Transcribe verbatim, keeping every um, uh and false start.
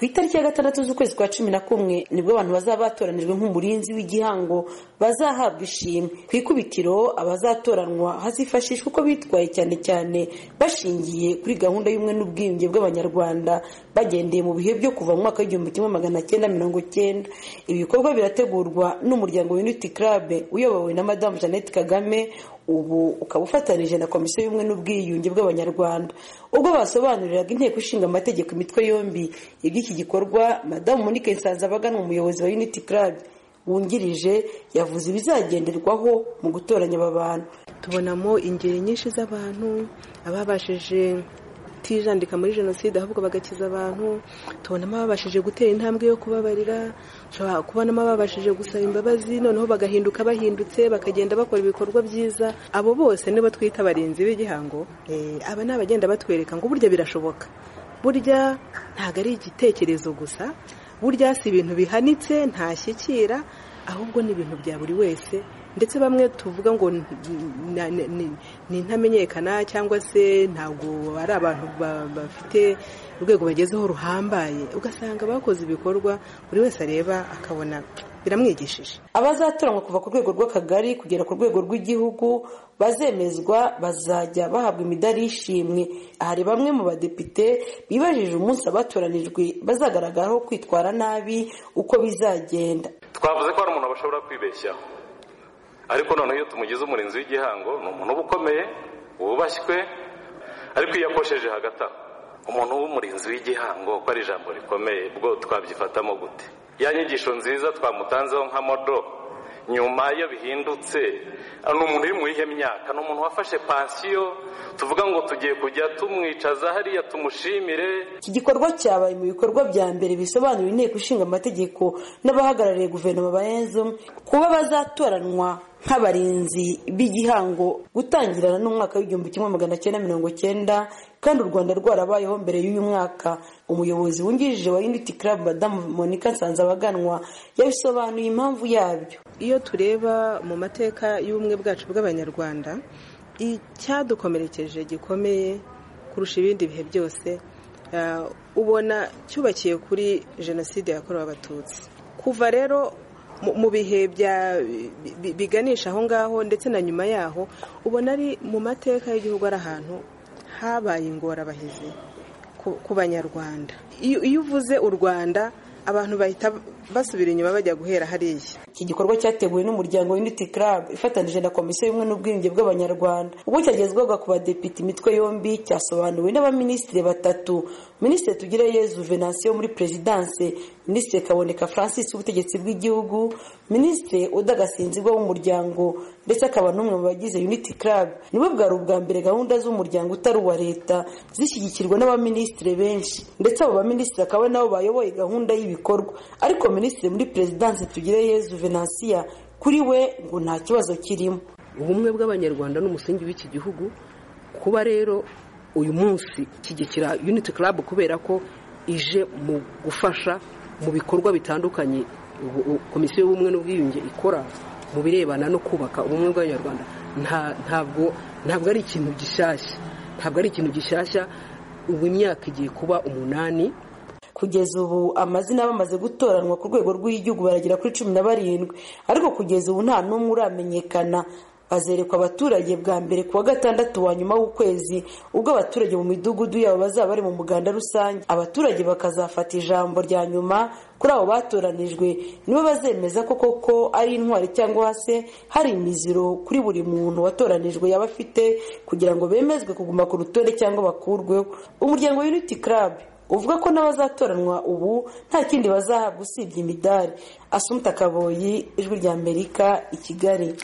ku itariki ya gatandatu z'ukwezi kwa cumi na kumwe nibwo abantu bazaba batoranijwe nk'umurinzi w'igihango bazahabwa ishimwe. Ku ikubitiro abazatoranwa hazifashishwa uko bitwaye cyane cyane bashingiye kuri gahunda y'ubumwe n'ubwiyunge bw'abanyarwanda bagendeye mu bihe byo kuva mu mwaka w'igihumbi kimwe magana cyenda mirongo cyenda. Ibi bikorwa birategurwa n'umuryango Unity Club uyobowe na Madamu Jeannette Kagame, ubu ukaba ufatanije na komisiyo y'ubumwe n'ubwiyunge bw'abanyarwanda. Ubwo basobanuriraga inteko ishinga amategeko imitwe yombi iby'iki gikorwa, Madamu Monique Nsanzabaganwa umuyobozi wa Unity Club wungirije yavuze ibizagenderwaho mu gutoranya aba bantu. Tubonamo ingeri nyinshi z'abantu ababashije tijandika muri jenoside ahubwo bagakiza abantu, tubonamo ababashije gutera intambwe yo kubabarira, kubonamo ababashije gusaba imbabazi noneho bagahinduka bahindutse bakagenda bakora ibikorwa byiza. Abo bose nibo twita abarinzi b'igihango. Eh, aba n'abagenda batwereka ngo burya birashoboka, burya ntago ari igitekerezo gusa, burya si ibintu bihanitse ntashyikira, ahubwo ni ibintu bya buri wese. Ndetse bamwe tuvuga ngo ni ntamenyekana cyangwa se ntabwo ari abantu bafite urwego bagezeho ruhambaye, ugasanga bakoze ibikorwa buri wese areba akabona biramwigishije. Abazatoranwa kuva ku rwego rw'akagari kugera ku rwego rw'igihugu bazemezwa bazajya bahabwa imidari y'ishimwe. Hari bamwe mu badepite bibajije umunsi abatoranijwe bazagaragaraho kwitwara nabi uko bizagenda. Twavuze ko hari umuntu bashobora kwibeshyaho, ariko noneho iyo tumugize umurinzi w'igihango ni umuntu uba ukomeye wubashywe, ariko iyo yakosheje hagati aho umuntu w'umurinzi w'igihango ko ari ijambo rikomeye, bwo twabyifatamo gute? Ya nyigisho nziza twamutanzeho nka modo nyuma iyo bihindutse, ni umuntu uri mu ihe myaka, ni umuntu wafashe pansiyo, tuvuga ngo tugiye kujya tumwicaza hariya tumushimire. Iki gikorwa cyabaye mu bikorwa bya mbere bisobanura inteko ishinga amategeko n'abahagarariye guverinoma bayenzo kuba bazatoranwa nk'abarinzi b'igihango gutangirana n'umwaka w'igihumbi kimwe magana cyenda mirongo cyenda, kandi u Rwanda rwarabayeho mbere y'uyu mwaka. Umuyobozi wungirije wa Unity Club Madamu Monique Nsanzabaganwa yabisobanuye impamvu yabyo. Iyo tureba mu mateka y'ubumwe bwacu bw'abanyarwanda, icyadukomerekeje gikomeye kurusha ibindi bihe byose uh, ubona cyubakiye kuri jenoside yakorewe abatutsi. Kuva rero mu bihe bya biganisha aho ngaho ndetse na nyuma yaho, ubona ari mu mateka y'igihugu ari ahantu habaye ingorabahizi ku banyarwanda. Iyo uvuze u Rwanda abantu bahita basubira inyuma bajya guhera hariya. Iki gikorwa cyateguwe n'umuryango Unity Club ifatanije na komisiyo y'ubumwe n'ubwiyunge bw'abanyarwanda. Ubwo cyagezwaga ku badepite imitwe yombi cyasobanuwe n'abaminisitiri batatu: Minisitiri Tugireyezu Venancio muri Presidence, Minisitiri Kaboneka Francis w'ubutegetsi bw'igihugu, Minisitiri Oda Gasinzigwa w'umuryango, ndetse akaba n'umwe mu bagize Unity Club. Nibo bwari ubwa mbere gahunda z'umuryango utari uwa leta zishyigikirwa n'abaminisitiri benshi, ndetse abo baminisitiri akaba nabo bayoboye gahunda y'ibikorwa. Ariko Minisitiri muri Presidence Tugireyezu Venancio kuri we ngo nta kibazo kirimo. Ubumwe bw'abanyarwanda n'umusingi w'iki gihugu, kuba rero uyu munsi kigikira Unity Club kubera ko ije mu gufasha mu bikorwa bitandukanye komisiyo y'ubumwe n'ubwiyunge ikora mu birebana no kubaka ubumwe bw'abanyarwanda, ntabwo ntabwo ari ikintu gishyashya ntabwo ari ikintu gishyashya ubu imyaka igiye kuba umunani. Kugeza ubu amazina bamaze gutoranwa ku rwego rw'igihugu baragera kuri cumi na barindwi, ariko kugeza ubu nta n'umwe uramenyekana. Bazerekwa abaturage bwa mbere kuwa gatandatu wa nyuma w'ukwezi, ubwo abaturage mu midugudu yabo bazaba bari mu muganda rusange. Abaturage bakazafata ijambo rya nyuma kuri abo batoranijwe, nibo bazemeza ko koko ari intwari cyangwa se hari imiziro kuri buri muntu watoranijwe yaba afite, kugira ngo bemezwe kuguma ku rutonde cyangwa bakurweho. Umuryango Unity Club uvuga ko n'abazatoranwa ubu nta kindi bazahabwa usibye imidari. Assumpta Kaboyi, Ijwi ry'Amerika, i Kigali.